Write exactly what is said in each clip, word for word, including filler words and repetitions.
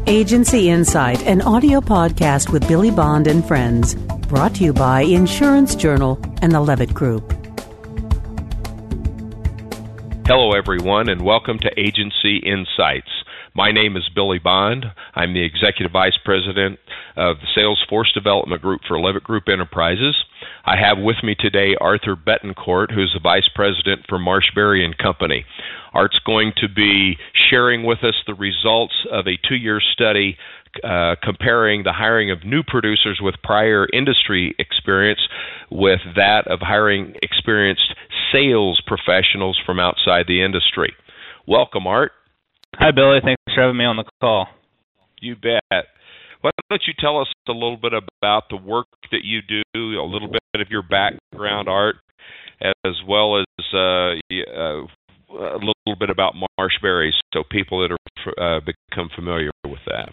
Agency Insight, an audio podcast with Billy Bond and friends. Brought to you by Insurance Journal and the Levitt Group. Hello, everyone, and welcome to Agency Insights. My name is Billy Bond. I'm the Executive Vice President of the Salesforce Development Group for Levitt Group Enterprises. I have with me today Arthur Betancourt, who's the Vice President for Marshberry and Company. Art's going to be sharing with us the results of a two-year study uh, comparing the hiring of new producers with prior industry experience with that of hiring experienced sales professionals from outside the industry. Welcome, Art. Hi, Billy. Thanks for having me on the call. You bet. Why don't you tell us a little bit about the work that you do, a little bit of your background, Art, as well as uh, uh, a little bit about Marshberry, so people that are uh, become familiar with that.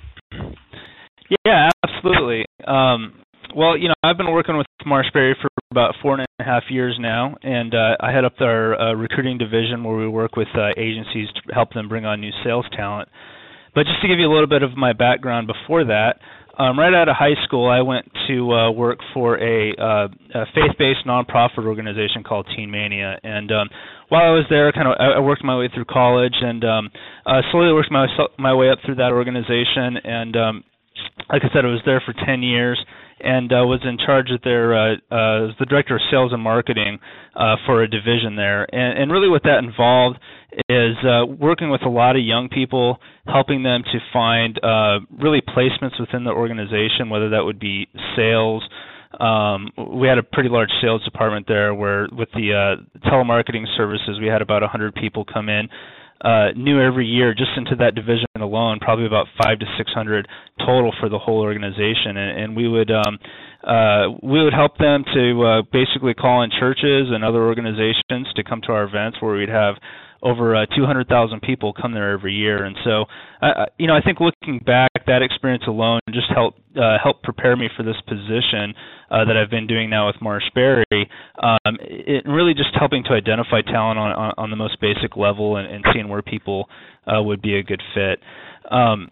Yeah, absolutely. Um, well, you know, I've been working with Marshberry for about four and a half years now, and uh, I head up our uh, recruiting division where we work with uh, agencies to help them bring on new sales talent. But just to give you a little bit of my background before that, um, right out of high school, I went to uh, work for a, uh, a faith-based nonprofit organization called Teen Mania. And um, while I was there, kind of, I worked my way through college and um, uh, slowly worked my my way up through that organization. And um, like I said, I was there for ten years. And uh, was in charge of their, uh, uh, the director of sales and marketing uh, for a division there. And, and really what that involved is uh, working with a lot of young people, helping them to find uh, really placements within the organization, whether that would be sales. Um, we had a pretty large sales department there where with the uh, telemarketing services, we had about one hundred people come in. Uh, new every year just into that division alone, probably about five to six hundred total for the whole organization, and, and we would um, uh, we would help them to uh, basically call in churches and other organizations to come to our events where we'd have over uh, two hundred thousand people come there every year. And so, uh, you know, I think looking back, that experience alone just helped uh, help prepare me for this position uh, that I've been doing now with Marshberry. Um, it really just helping to identify talent on, on, on the most basic level and, and seeing where people uh, would be a good fit. Um,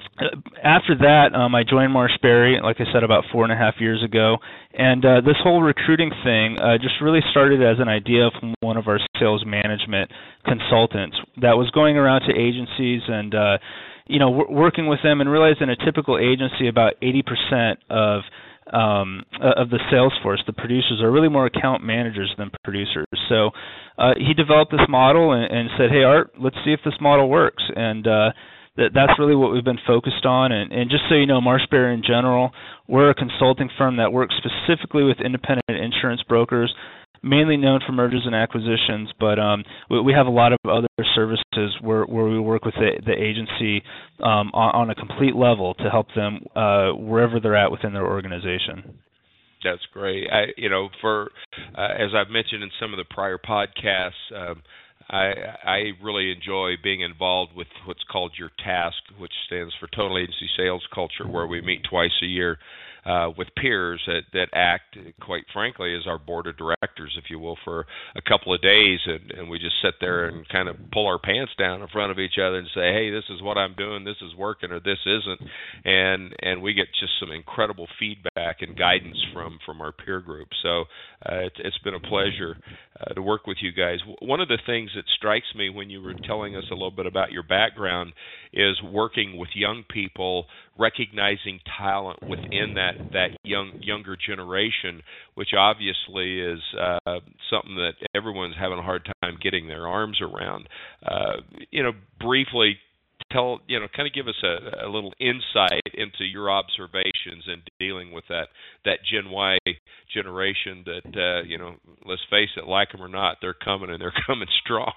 After that, um, I joined Marshberry, like I said, about four and a half years ago, and uh, this whole recruiting thing uh, just really started as an idea from one of our sales management consultants that was going around to agencies and, uh, you know, w- working with them and realizing a typical agency, about eighty percent of um, of the sales force, the producers, are really more account managers than producers. So uh, he developed this model and, and said, hey, Art, let's see if this model works. And uh, That that's really what we've been focused on. And, and just so you know, Marshberry in general, we're a consulting firm that works specifically with independent insurance brokers, mainly known for mergers and acquisitions, but um, we, we have a lot of other services where, where we work with the, the agency um, on, on a complete level to help them uh, wherever they're at within their organization. That's great. I, you know, for uh, as I've mentioned in some of the prior podcasts, um, I, I really enjoy being involved with what's called your task, which stands for Total Agency Sales Culture, where we meet twice a year uh, with peers that, that act, quite frankly, as our board of directors, if you will, for a couple of days, and, and we just sit there and kind of pull our pants down in front of each other and say, hey, this is what I'm doing, this is working, or this isn't, and and we get just some incredible feedback and guidance from, from our peer group. So uh, it's, it's been a pleasure uh, to work with you guys. One of the things that strikes me when you were telling us a little bit about your background is working with young people, recognizing talent within that, that young younger generation, which obviously is uh, something that everyone's having a hard time getting their arms around. Uh, you know, briefly tell, you know, kind of give us a, a little insight into your observations in dealing with that, that Gen Y generation that, uh, you know, let's face it, like them or not, they're coming and they're coming strong.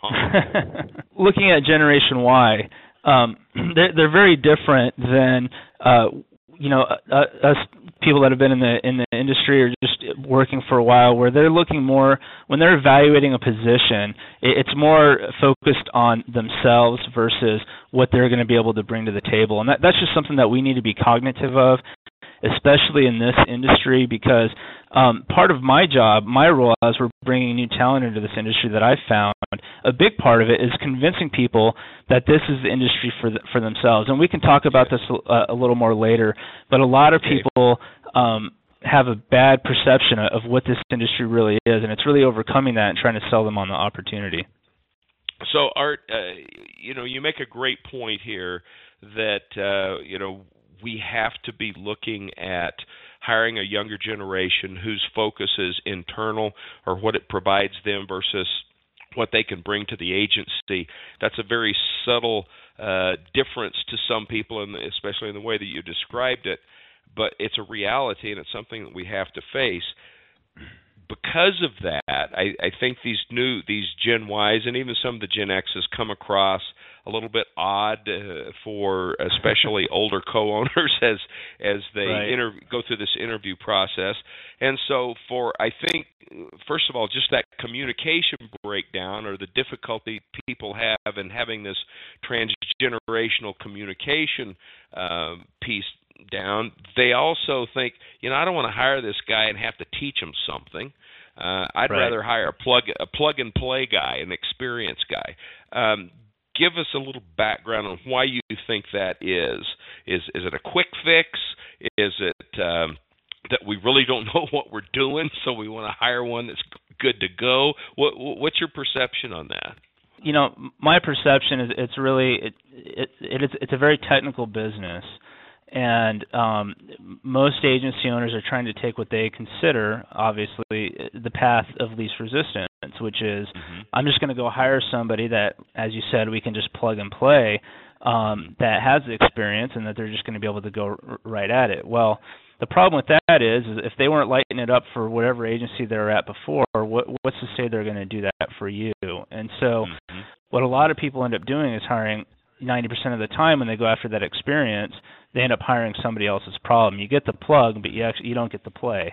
Looking at Generation Y, um, they're, they're very different than, uh, you know, uh, us people that have been in the in the industry or just working for a while, where they're looking more, when they're evaluating a position, it's more focused on themselves versus what they're going to be able to bring to the table. And that, that's just something that we need to be cognitive of especially in this industry, because um, part of my job, my role as we're bringing new talent into this industry that I've found, a big part of it is convincing people that this is the industry for the, for themselves. And we can talk about this a, a little more later, but a lot of people um, have a bad perception of what this industry really is, and it's really overcoming that and trying to sell them on the opportunity. So, Art, uh, you know, you make a great point here that, uh, you know, we have to be looking at hiring a younger generation whose focus is internal or what it provides them versus what they can bring to the agency. That's a very subtle uh, difference to some people, and especially in the way that you described it, but it's a reality, and it's something that we have to face. Because of that, I, I think these new, these Gen Ys and even some of the Gen X's come across a little bit odd uh, for especially older co-owners as as they right. inter- go through this interview process. And so for, I think, first of all, just that communication breakdown or the difficulty people have in having this transgenerational communication um, piece down, they also think, you know, I don't want to hire this guy and have to teach him something. Uh, I'd right. rather hire a plug a plug and play guy, an experienced guy. Um, give us a little background on why you think that is. Is is it a quick fix? Is it um, that we really don't know what we're doing, so we want to hire one that's good to go? What what's your perception on that? You know, my perception is it's really it, it, it is it's a very technical business. And um, most agency owners are trying to take what they consider, obviously, the path of least resistance, which is mm-hmm. I'm just going to go hire somebody that, as you said, we can just plug and play, um, that has the experience and that they're just going to be able to go r- right at it. Well, the problem with that is, is if they weren't lighting it up for whatever agency they were at before, what, what's to say they're going to do that for you? And so mm-hmm. what a lot of people end up doing is hiring ninety percent of the time when they go after that experience, they end up hiring somebody else's problem. You get the plug, but you actually you don't get the play.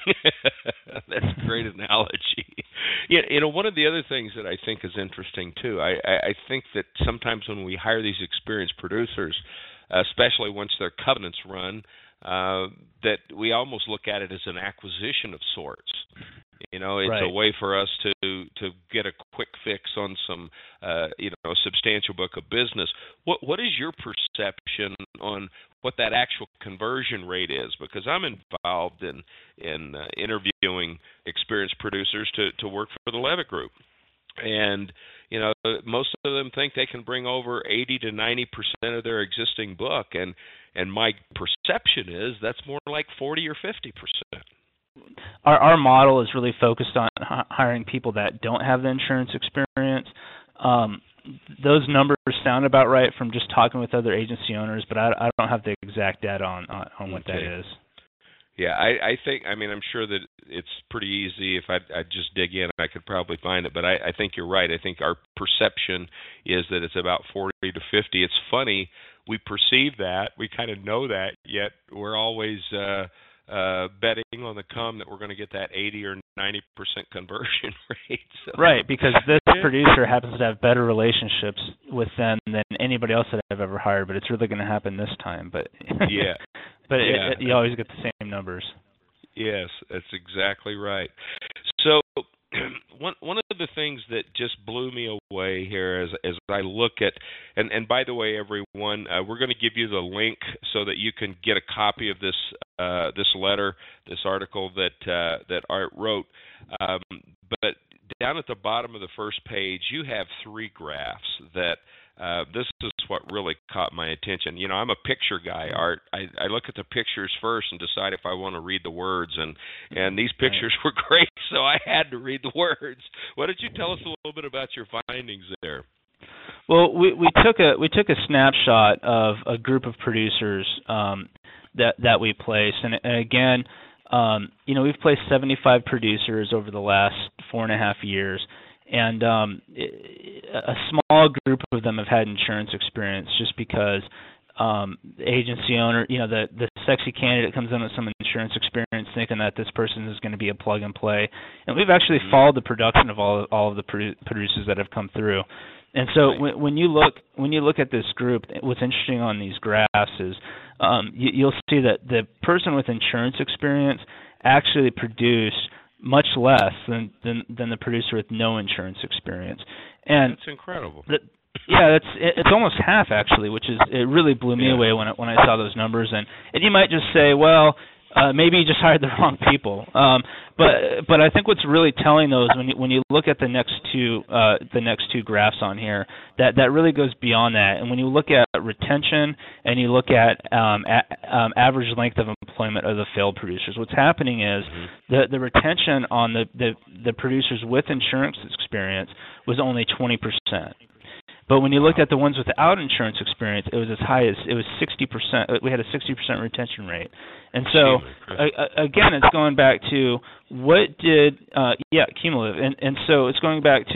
That's a great analogy. Yeah, you know, one of the other things that I think is interesting too, I, I, I think that sometimes when we hire these experienced producers, uh, especially once their covenants run, uh, that we almost look at it as an acquisition of sorts. You know, it's right. a way for us to to get a quick fix on some, uh, you know, a substantial book of business. What what is your perception on what that actual conversion rate is? Because I'm involved in in uh, interviewing experienced producers to to work for the Levitt Group, and you know, most of them think they can bring over eighty to ninety percent of their existing book, and and my perception is that's more like forty or fifty percent. Our our model is really focused on h- hiring people that don't have the insurance experience. Um, those numbers sound about right from just talking with other agency owners, but I, I don't have the exact data on on, on what okay. that is. Yeah, I, I think, I mean, I'm sure that it's pretty easy. If I I just dig in, I could probably find it. But I, I think you're right. I think our perception is that it's about forty to fifty. It's funny, we perceive that, we kind of know that, yet we're always uh, uh, betting on the come that we're going to get that eighty or ninety percent conversion rate. So. Right, because this producer happens to have better relationships with them than anybody else that I've ever hired, but it's really going to happen this time. But yeah, but yeah. It, it, you always get the same numbers. Yes, that's exactly right. So one one of the things that just blew me away here as as I look at, and, and by the way, everyone, uh, we're going to give you the link so that you can get a copy of this uh, this letter, this article that uh, that Art wrote. Um, but down at the bottom of the first page, you have three graphs that. Uh, this is what really caught my attention. You know, I'm a picture guy, Art. I, I look at the pictures first and decide if I want to read the words, and, and these pictures were great, so I had to read the words. Why don't you tell us a little bit about your findings there? Well, we, we took a we took a snapshot of a group of producers um, that that we placed, and, and again, um, you know, we've placed seventy-five producers over the last four and a half years. And um, a small group of them have had insurance experience just because um, the agency owner, you know, the, the sexy candidate comes in with some insurance experience thinking that this person is going to be a plug and play. And we've actually followed the production of all, all of the produ- producers that have come through. And so right. when, when you look when you look at this group, what's interesting on these graphs is um, you, you'll see that the person with insurance experience actually produced much less than, than, than the producer with no insurance experience. And that's incredible. The, yeah, it's it's almost half actually, which is it really blew me yeah. away when I, when I saw those numbers. And, and you might just say, well, uh, maybe you just hired the wrong people. Um, but but I think what's really telling those when you, when you look at the next two uh, the next two graphs on here, that that really goes beyond that. And when you look at retention and you look at um, a, um, average length of employment of the failed producers, what's happening is mm-hmm. the the retention on the, the the producers with insurance experience was only twenty percent. But when you looked at the ones without insurance experience, it was as high as it was sixty percent. We had a sixty percent retention rate. And so, uh, again, it's going back to what did, uh, yeah, cumulative. And, and so it's going back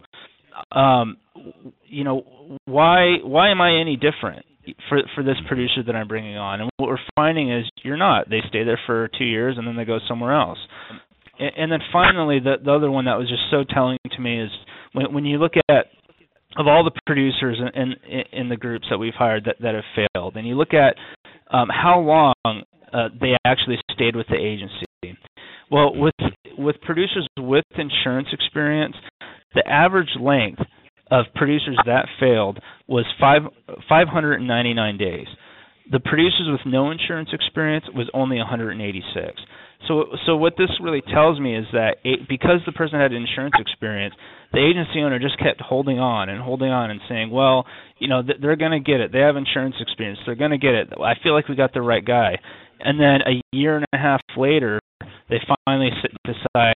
to, um, you know, why why am I any different for for this producer that I'm bringing on? And what we're finding is you're not. They stay there for two years and then they go somewhere else. And, and then finally, the, the other one that was just so telling to me is when, when you look at of all the producers in, in in the groups that we've hired that, that have failed, and you look at um, how long uh, they actually stayed with the agency. Well, with with producers with insurance experience, the average length of producers that failed was five five hundred and ninety nine days. The producers with no insurance experience was only one hundred and eighty six. So, so what this really tells me is that it, because the person had insurance experience, the agency owner just kept holding on and holding on and saying, well, you know, th- they're going to get it. They have insurance experience. They're going to get it. I feel like we got the right guy. And then a year and a half later, they finally decide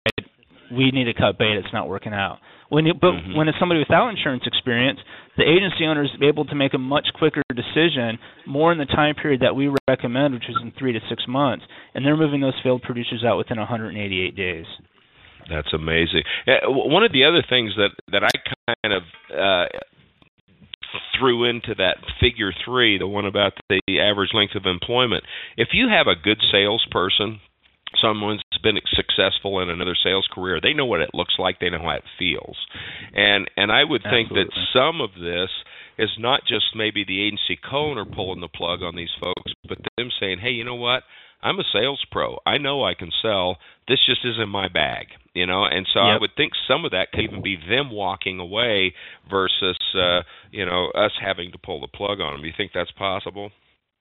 we need to cut bait. It's not working out. When you, but mm-hmm. when it's somebody without insurance experience, the agency owner is able to make a much quicker decision, more in the time period that we recommend, which is in three to six months, and they're moving those failed producers out within one hundred eighty-eight days. That's amazing. One of the other things that, that I kind of uh, threw into that figure three, the one about the average length of employment, if you have a good salesperson, someone's been successful in another sales career, they know what it looks like, they know how it feels. And and I would think Absolutely. that some of this is not just maybe the agency co-owner pulling the plug on these folks, but them saying, hey, you know what? I'm a sales pro. I know I can sell. This just isn't my bag, you know. And so yep. I would think some of that could even be them walking away versus, uh, you know, us having to pull the plug on them. Do you think that's possible?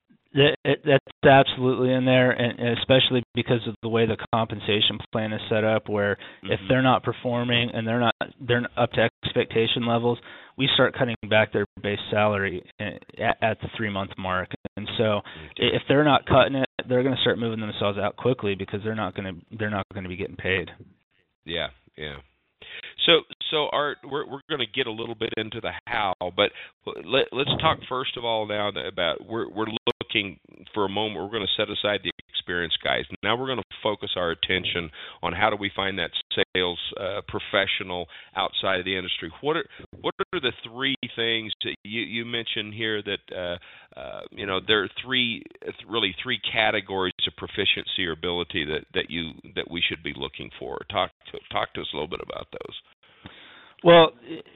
That's absolutely in there, and especially because of the way the compensation plan is set up, where mm-hmm. if they're not performing and they're not they're not up to expectation levels, we start cutting back their base salary at, at the three month mark. And so, okay. if they're not cutting it, they're going to start moving themselves out quickly because they're not going to they're not going to be getting paid. Yeah, yeah. So, so Art, we're we're going to get a little bit into the how, but let, let's talk first of all now about we're we're looking for a moment. We're going to set aside the experienced guys. Now we're going to focus our attention on how do we find that sales uh, professional outside of the industry. What are what are the three things that you you mentioned here that uh, uh, you know there are three really three categories of proficiency or ability that, that you that we should be looking for. Talk to, talk to us a little bit about those. Well,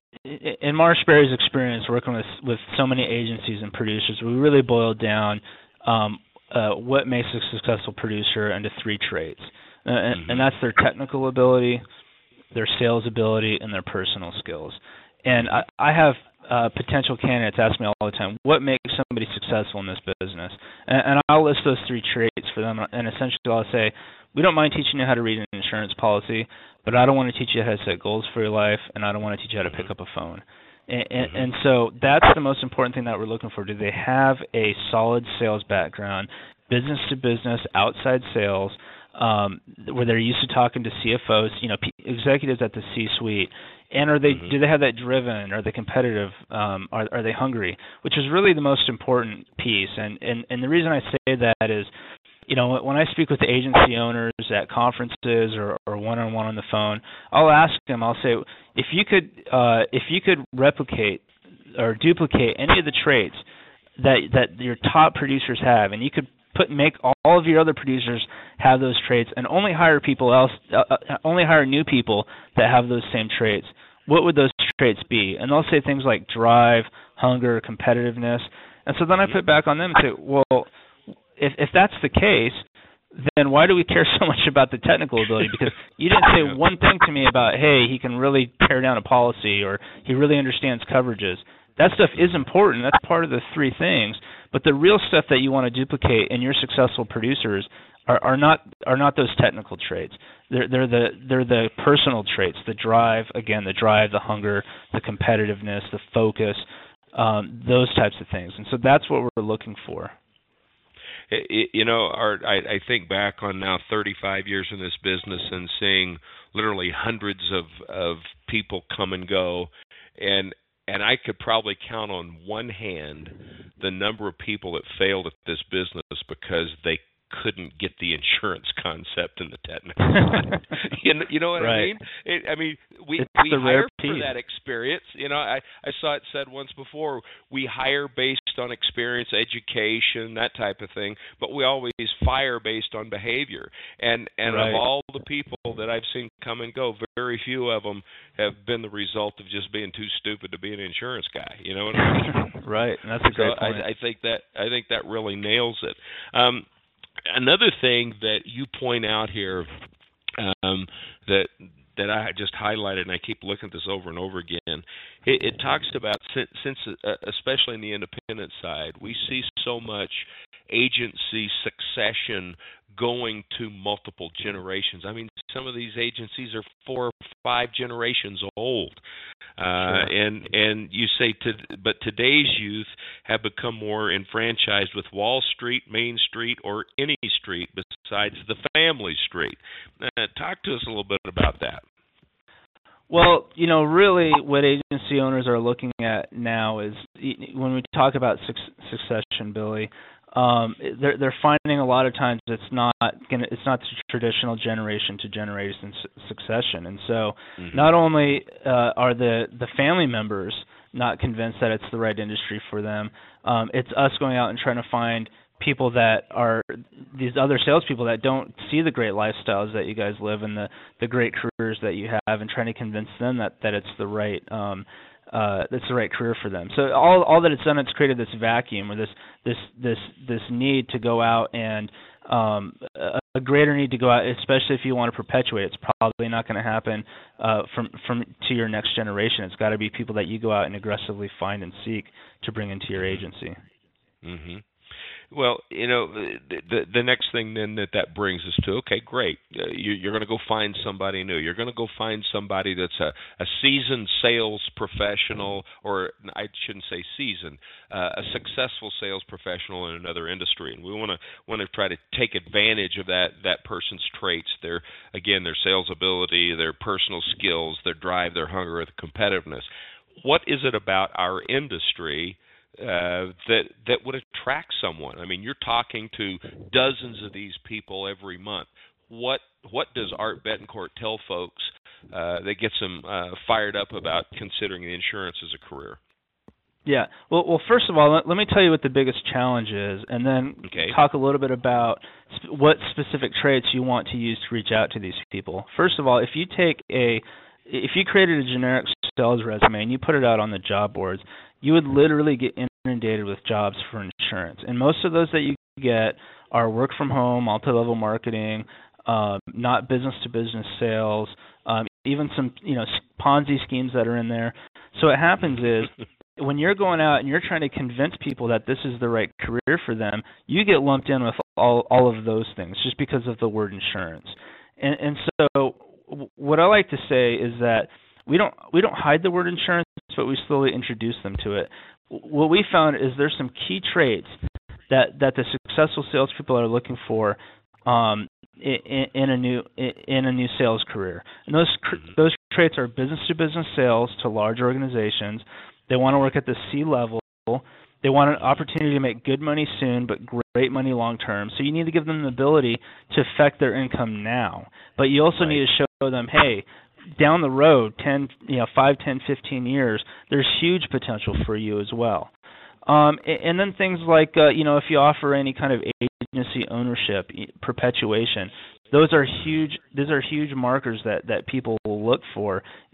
in Marshberry's experience working with with so many agencies and producers, we really boiled down um, uh, what makes a successful producer into three traits, uh, and, mm-hmm. and that's their technical ability, their sales ability, and their personal skills. And I, I have uh, potential candidates ask me all the time, what makes somebody successful in this business? And, and I'll list those three traits for them, and essentially I'll say, we don't mind teaching you how to read an insurance policy, but I don't want to teach you how to set goals for your life, and I don't want to teach you how to pick up a phone. And, and, and so that's the most important thing that we're looking for. Do they have a solid sales background, business to business, outside sales, um, where they're used to talking to C F Os, you know, p- executives at the C-suite, and are they mm-hmm. do they have that driven? Are they competitive? Um, are are they hungry? Which is really the most important piece. And and and the reason I say that is, you know, when I speak with agency owners at conferences or, or one-on-one on the phone, I'll ask them, I'll say, if you could uh, if you could replicate or duplicate any of the traits that that your top producers have, and you could put make all of your other producers have those traits, and only hire people else, uh, only hire new people that have those same traits, what would those traits be? And they'll say things like drive, hunger, competitiveness. And so then I put back on them and say, well, if if that's the case, then why do we care so much about the technical ability? Because you didn't say one thing to me about, hey, he can really tear down a policy or he really understands coverages. That stuff is important. That's part of the three things. But the real stuff that you want to duplicate in your successful producers are, are not are not those technical traits. They're they're the they're the personal traits, the drive, again, the drive, the hunger, the competitiveness, the focus, um, those types of things. And so that's what we're looking for. You know, Art, I, I think back on now thirty-five years in this business and seeing literally hundreds of, of people come and go, and and I could probably count on one hand the number of people that failed at this business because they couldn't get the insurance concept and the technical side. you, know, you know what right. I mean? It, I mean, we it's we hire for piece. that experience. You know, I, I saw it said once before, we hire based on experience, education, that type of thing, but we always fire based on behavior. And and right. of all the people that I've seen come and go, very few of them have been the result of just being too stupid to be an insurance guy. You know what I mean? Right. That's a great so point. I, I think that I think that really nails it. Um, Another thing that you point out here um, that that I just highlighted, and I keep looking at this over and over again, it, it talks about, since, since uh, especially in the independent side, we see so much agency succession going to multiple generations. I mean, some of these agencies are four or five generations old. Uh, sure. and and you say, to, but today's youth have become more enfranchised with Wall Street, Main Street, or any street besides the family street. Uh, talk to us a little bit about that. Well, you know, really what agency owners are looking at now is, when we talk about succession, Billy, um, they're they're finding a lot of times it's not gonna it's not the traditional generation to generation succession, and so mm-hmm. not only uh, are the the family members not convinced that it's the right industry for them, um, it's us going out and trying to find people that are these other salespeople that don't see the great lifestyles that you guys live and the the great careers that you have, and trying to convince them that that it's the right um, uh, that's the right career for them. So all all that it's done, it's created this vacuum or this this this this need to go out and um, a, a greater need to go out, especially if you want to perpetuate. It's probably not going to happen uh, from from to your next generation. It's got to be people that you go out and aggressively find and seek to bring into your agency. Mm-hmm. Well, you know, the, the the next thing then that that brings us to, okay, great. Uh, you, you're going to go find somebody new. You're going to go find somebody that's a, a seasoned sales professional, or I shouldn't say seasoned, uh, a successful sales professional in another industry, and we want to want to try to take advantage of that that person's traits. Their again, their sales ability, their personal skills, their drive, their hunger, their competitiveness. What is it about our industry Uh, that that would attract someone? I mean, you're talking to dozens of these people every month. What what does Art Betancourt tell folks uh, that gets them uh, fired up about considering the insurance as a career? Yeah. Well, well, first of all, let, let me tell you what the biggest challenge is, and then okay. talk a little bit about sp- what specific traits you want to use to reach out to these people. First of all, if you take a if you created a generic sales resume and you put it out on the job boards, you would literally get inundated with jobs for insurance. And most of those that you get are work from home, multi-level marketing, um, not business-to-business sales, um, even some you know Ponzi schemes that are in there. So what happens is, when you're going out and you're trying to convince people that this is the right career for them, you get lumped in with all all of those things just because of the word insurance. And, and so what I like to say is that we don't we don't hide the word insurance, but we slowly introduce them to it. What we found is there's some key traits that, that the successful salespeople are looking for um, in, in a new in a new sales career. And those those traits are business-to-business sales to large organizations. They want to work at the C level. They want an opportunity to make good money soon, but great money long term. So you need to give them the ability to affect their income now. But you also right. need to show them, hey, down the road, ten, you know, five, ten, fifteen years, there's huge potential for you as well. Um, and, and then things like, uh, you know, if you offer any kind of agency ownership, perpetuation, those are huge. Those are huge markers that, that people will look for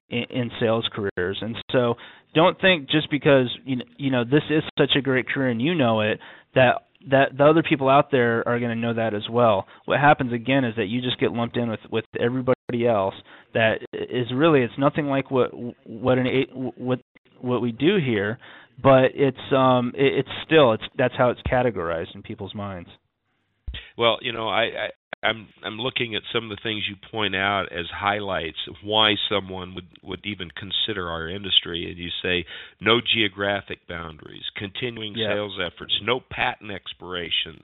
in, in sales careers. And so don't think just because you know, you know this is such a great career and you know it, that that the other people out there are going to know that as well. What happens again is that you just get lumped in with, with everybody else. That is really, it's nothing like what what an what what we do here, but it's um it, it's still it's that's how it's categorized in people's minds. Well, you know, I, I I'm I'm looking at some of the things you point out as highlights of why someone would, would even consider our industry. And you say no geographic boundaries, continuing yeah. sales efforts, no patent expirations,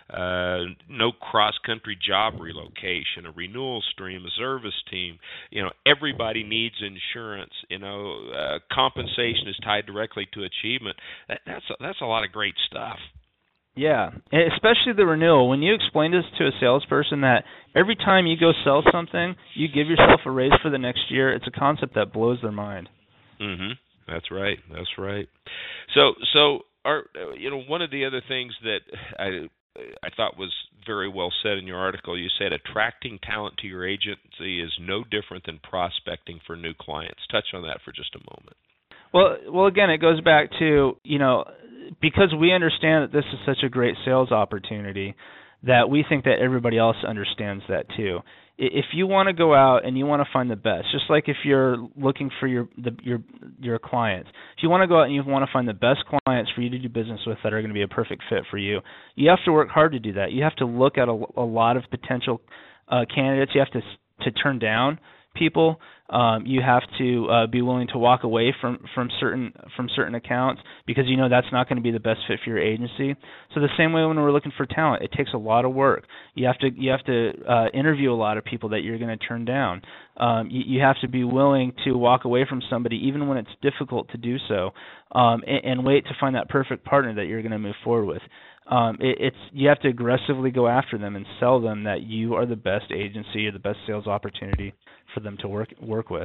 uh, no cross-country job relocation, a renewal stream, a service team. You know, everybody needs insurance. You know, uh, compensation is tied directly to achievement. That, that's a, that's a lot of great stuff. Yeah, especially the renewal. When you explain this to a salesperson that every time you go sell something, you give yourself a raise for the next year, it's a concept that blows their mind. Mhm. That's right. That's right. So, so our, you know, one of the other things that I I thought was very well said in your article, you said attracting talent to your agency is no different than prospecting for new clients. Touch on that for just a moment. Well, well, again, it goes back to, you know, because we understand that this is such a great sales opportunity, that we think that everybody else understands that too. If you want to go out and you want to find the best, just like if you're looking for your the, your your clients, if you want to go out and you want to find the best clients for you to do business with that are going to be a perfect fit for you, you have to work hard to do that. You have to look at a, a lot of potential uh, candidates. You have to to turn down people. Um, you have to uh, be willing to walk away from, from certain from certain accounts because you know that's not going to be the best fit for your agency. So the same way when we're looking for talent, it takes a lot of work. You have to you have to uh, interview a lot of people that you're going to turn down. Um, you, you have to be willing to walk away from somebody even when it's difficult to do so, um, and, and wait to find that perfect partner that you're going to move forward with. Um, it, it's you have to aggressively go after them and sell them that you are the best agency or the best sales opportunity for them to work work with.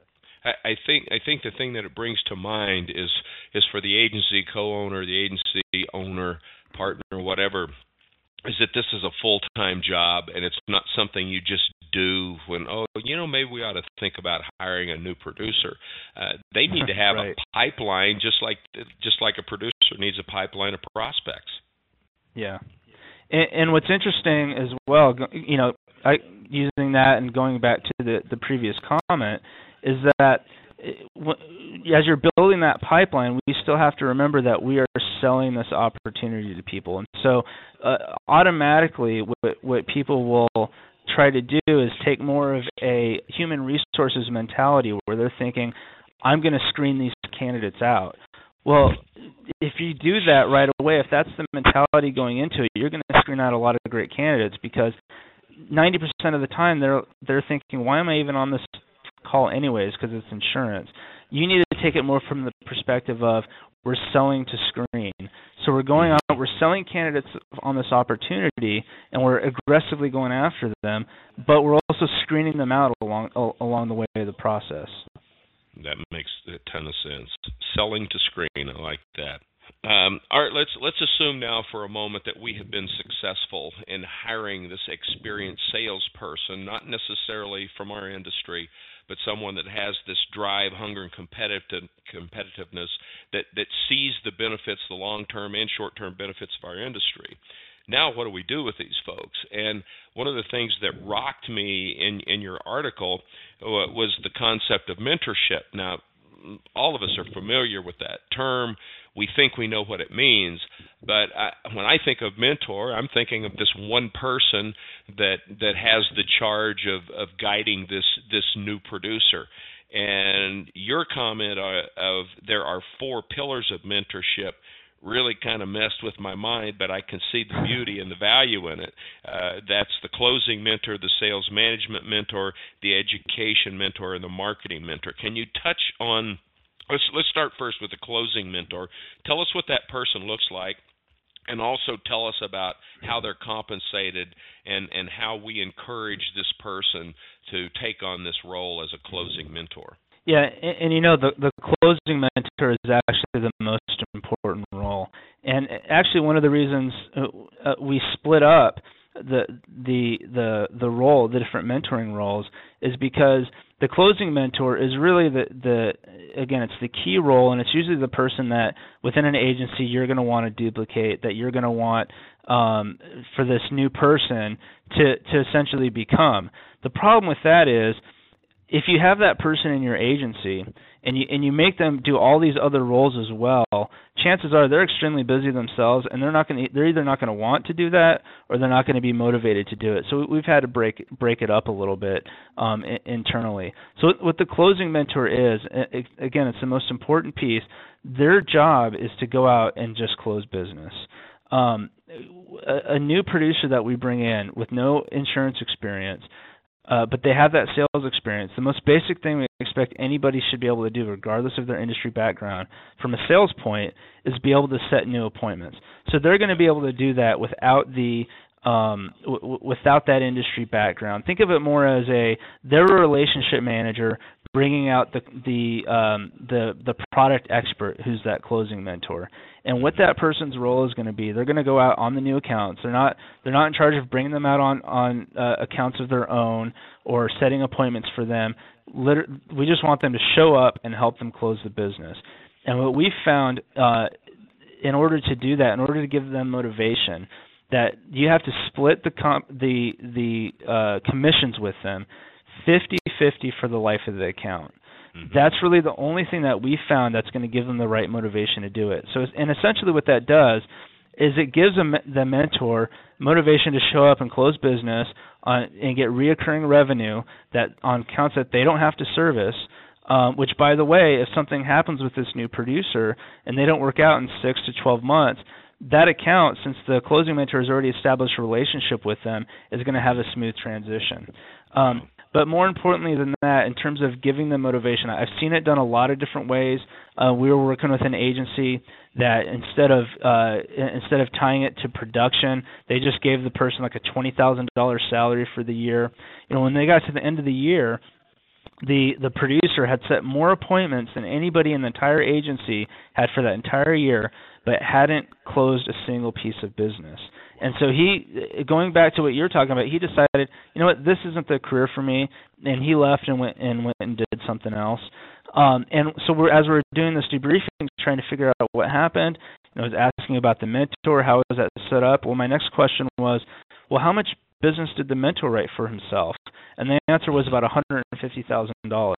I, I think I think the thing that it brings to mind is is for the agency co-owner, the agency owner, partner, whatever, is that this is a full-time job and it's not something you just do when, oh, you know, maybe we ought to think about hiring a new producer. Uh, they need to have right. a pipeline just like just like a producer needs a pipeline of prospects. Yeah, and, and what's interesting as well, you know, I, using that and going back to the, the previous comment, is that as you're building that pipeline, we still have to remember that we are selling this opportunity to people. And so uh, automatically what, what people will try to do is take more of a human resources mentality where they're thinking, I'm going to screen these candidates out. Well, if you do that right away, if that's the mentality going into it, you're going to screen out a lot of great candidates because ninety percent of the time they're they're thinking, why am I even on this call anyways, because it's insurance. You need to take it more from the perspective of we're selling to screen. So we're going out, we're selling candidates on this opportunity, and we're aggressively going after them, but we're also screening them out along along the way of the process. That makes a ton of sense. Selling to screen, I like that. Um, all right, let's let's assume now for a moment that we have been successful in hiring this experienced salesperson, not necessarily from our industry, but someone that has this drive, hunger, and competitive competitiveness that, that sees the benefits, the long-term and short-term benefits of our industry. Now what do we do with these folks? And one of the things that rocked me in, in your article was the concept of mentorship. Now, all of us are familiar with that term. We think we know what it means, but I, when I think of mentor, I'm thinking of this one person that that has the charge of, of guiding this this new producer. And your comment of there are four pillars of mentorship really kind of messed with my mind, but I can see the beauty and the value in it. Uh, that's the closing mentor, the sales management mentor, the education mentor, and the marketing mentor. Can you touch on, let's, let's start first with the closing mentor. Tell us what that person looks like, and also tell us about how they're compensated and, and how we encourage this person to take on this role as a closing mentor. Yeah, and, and you know, the, the closing mentor is actually the most important role. And actually one of the reasons uh, we split up the the the the role, the different mentoring roles, is because the closing mentor is really the, the again, it's the key role, and it's usually the person that within an agency you're going to want to duplicate, that you're going to want um, for this new person to, to essentially become. The problem with that is if you have that person in your agency and you and you make them do all these other roles as well, chances are they're extremely busy themselves, and they're not going to they're either not going to want to do that or they're not going to be motivated to do it. So we've had to break break it up a little bit um, I- internally. So what the closing mentor is, it, again, it's the most important piece. Their job is to go out and just close business. Um, a, a new producer that we bring in with no insurance experience, Uh, but they have that sales experience. The most basic thing we expect anybody should be able to do, regardless of their industry background, from a sales point, is be able to set new appointments. So they're going to be able to do that without the um, w- without that industry background. Think of it more as a they're a relationship manager bringing out the the um, the the product expert who's that closing mentor. And what that person's role is going to be, they're going to go out on the new accounts. They're not they're not in charge of bringing them out on on uh, accounts of their own or setting appointments for them. Liter- we just want them to show up and help them close the business. And what we found, uh, in order to do that, in order to give them motivation, that you have to split the comp- the the uh, commissions with them fifty-fifty for the life of the account. Mm-hmm. That's really the only thing that we found that's going to give them the right motivation to do it. So, and essentially what that does is it gives them, the mentor motivation to show up and close business on, and get reoccurring revenue that on accounts that they don't have to service. Um, which, by the way, if something happens with this new producer and they don't work out in six to twelve months, that account, since the closing mentor has already established a relationship with them, is going to have a smooth transition. Um, But more importantly than that, in terms of giving them motivation, I've seen it done a lot of different ways. Uh, we were working with an agency that instead of uh, instead of tying it to production, they just gave the person like a twenty thousand dollars salary for the year. You know, when they got to the end of the year, the the producer had set more appointments than anybody in the entire agency had for that entire year, but hadn't closed a single piece of business. And so he, going back to what you're talking about, he decided, you know what, this isn't the career for me, and he left and went and went and did something else. Um, and so we're, as we're doing this debriefing, trying to figure out what happened, you know, I was asking about the mentor, how was that set up? Well, my next question was, well, how much business did the mentor write for himself? And the answer was about one hundred fifty thousand dollars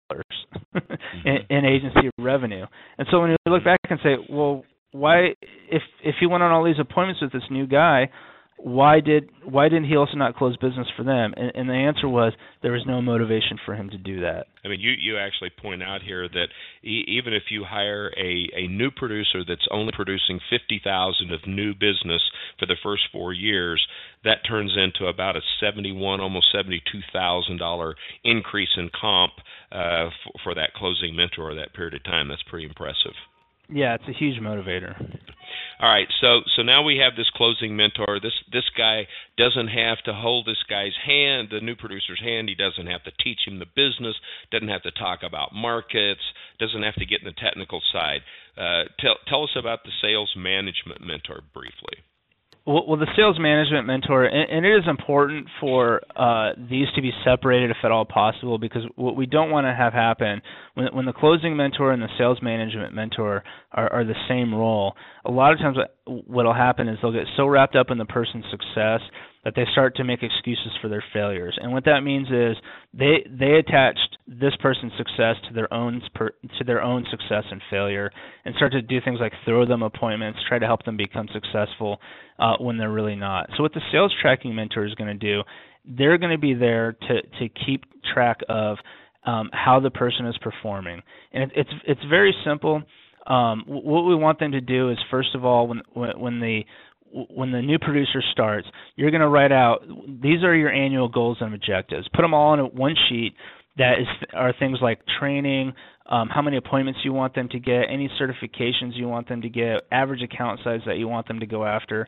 in, in agency revenue. And so when you look back and say, well, why, if if he went on all these appointments with this new guy, why did why didn't he also not close business for them? And, and the answer was there was no motivation for him to do that. I mean, you, you actually point out here that e- even if you hire a, a new producer that's only producing fifty thousand dollars of new business for the first four years, that turns into about a seventy-one, almost seventy-two thousand dollars increase in comp uh, for, for that closing mentor that period of time. That's pretty impressive. Yeah, it's a huge motivator. All right, so so now we have this closing mentor. This this guy doesn't have to hold this guy's hand, the new producer's hand. He doesn't have to teach him the business, doesn't have to talk about markets, doesn't have to get in the technical side. Uh, tell, tell us about the sales management mentor briefly. Well, well, the sales management mentor, and, and it is important for uh, these to be separated if at all possible, because what we don't want to have happen when, when the closing mentor and the sales management mentor are, are the same role, a lot of times what will happen is they'll get so wrapped up in the person's success that they start to make excuses for their failures. And what that means is they they attached this person's success to their own to their own success and failure, and start to do things like throw them appointments, try to help them become successful uh, when they're really not. So what the sales tracking mentor is going to do, they're going to be there to to keep track of um, how the person is performing, and it, it's it's very simple. Um, what we want them to do is, first of all, when when, when the when the new producer starts, you're going to write out, these are your annual goals and objectives. Put them all on one sheet that is are things like training, um, how many appointments you want them to get, any certifications you want them to get, average account size that you want them to go after.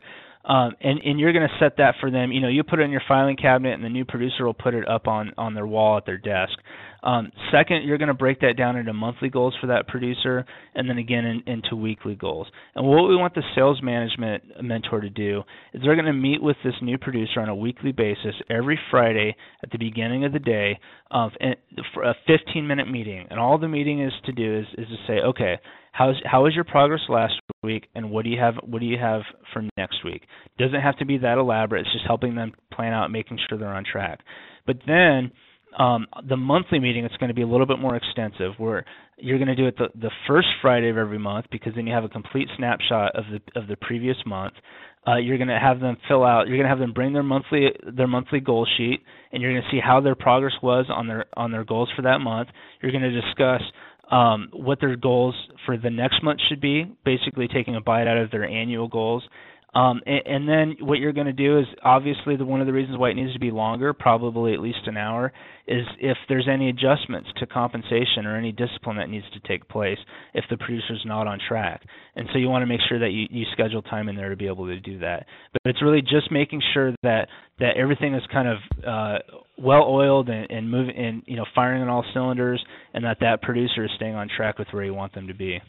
Um, and, and you're going to set that for them. You know, you put it in your filing cabinet, and the new producer will put it up on, on their wall at their desk. Um, second, you're going to break that down into monthly goals for that producer, and then again in, into weekly goals. And what we want the sales management mentor to do is they're going to meet with this new producer on a weekly basis every Friday at the beginning of the day of, for a fifteen-minute meeting. And all the meeting is to do is, is to say, okay, how's, how was your progress last week, and what do you have what do you have for next week? Doesn't have to be that elaborate. It's just helping them plan out, making sure they're on track. But then Um, the monthly meeting, it's going to be a little bit more extensive, where you're going to do it the, the first Friday of every month, because then you have a complete snapshot of the of the previous month. Uh, you're going to have them fill out. You're going to have them bring their monthly their monthly goal sheet, and you're going to see how their progress was on their on their goals for that month. You're going to discuss um, what their goals for the next month should be, basically taking a bite out of their annual goals. Um, and, and then what you're going to do is, obviously, the, one of the reasons why it needs to be longer, probably at least an hour, is if there's any adjustments to compensation or any discipline that needs to take place if the producer's not on track. And so you want to make sure that you, you schedule time in there to be able to do that. But it's really just making sure that, that everything is kind of uh, well-oiled and, and moving and you know firing on all cylinders, and that that producer is staying on track with where you want them to be.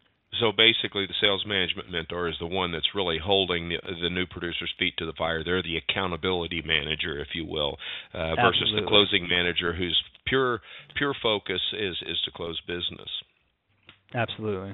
So basically, the sales management mentor is the one that's really holding the, the new producer's feet to the fire. They're the accountability manager, if you will, uh, versus the closing manager, whose pure pure focus is, is to close business. Absolutely.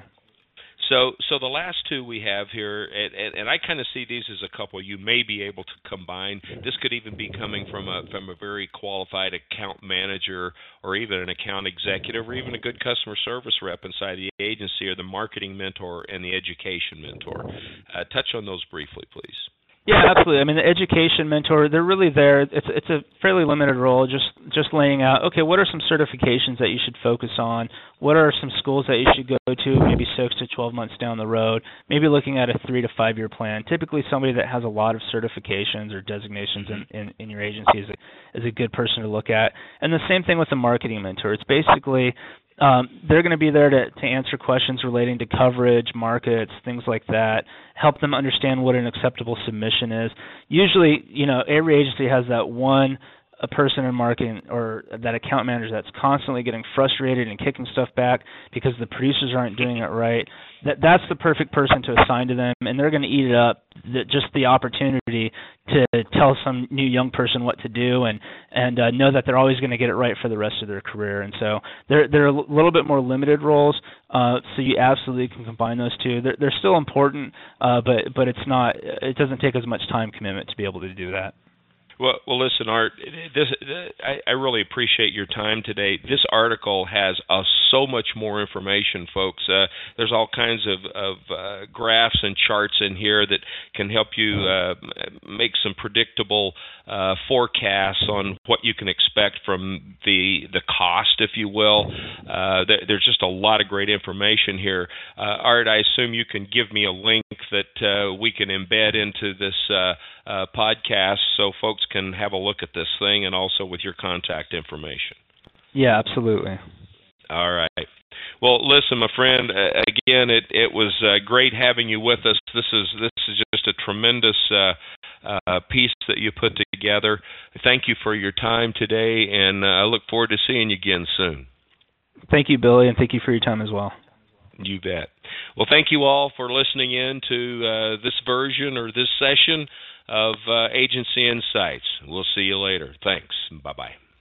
So, so the last two we have here, and, and, and I kind of see these as a couple you may be able to combine. This could even be coming from a from a very qualified account manager, or even an account executive, or even a good customer service rep inside the agency, or the marketing mentor and the education mentor. Uh, touch on those briefly, please. Yeah, absolutely. I mean, the education mentor, they're really there. It's it's a fairly limited role, just just laying out, okay, what are some certifications that you should focus on? What are some schools that you should go to maybe six to twelve months down the road? Maybe looking at a three to five-year plan. Typically, somebody that has a lot of certifications or designations in, in, in your agency is a, is a good person to look at. And the same thing with the marketing mentor. It's basically Um, they're going to be there to, to answer questions relating to coverage, markets, things like that, help them understand what an acceptable submission is. Usually, you know, every agency has that one a person in marketing or that account manager that's constantly getting frustrated and kicking stuff back because the producers aren't doing it right. That that's the perfect person to assign to them, and they're going to eat it up. The, just the opportunity to tell some new young person what to do, and and uh, know that they're always going to get it right for the rest of their career. And so they're they're a little bit more limited roles. Uh, so you absolutely can combine those two. They're they're still important, uh, but but it's not. It doesn't take as much time commitment to be able to do that. Well, well, listen, Art. This, I, I really appreciate your time today. This article has uh, so much more information, folks. Uh, there's all kinds of, of uh, graphs and charts in here that can help you uh, make some predictable uh, forecasts on what you can expect from the the cost, if you will. Uh, there, there's just a lot of great information here. Uh, Art, I assume you can give me a link that uh, we can embed into this uh, uh, podcast so folks can have a look at this thing, and also with your contact information. Yeah, absolutely. All right. Well, listen, my friend. Uh, again, it it was uh, great having you with us. This is this is just a tremendous uh, uh, piece that you put together. Thank you for your time today, and uh, I look forward to seeing you again soon. Thank you, Billy, and thank you for your time as well. You bet. Well, thank you all for listening in to uh, this version or this session of uh, Agency Insights. We'll see you later. Thanks. Bye-bye.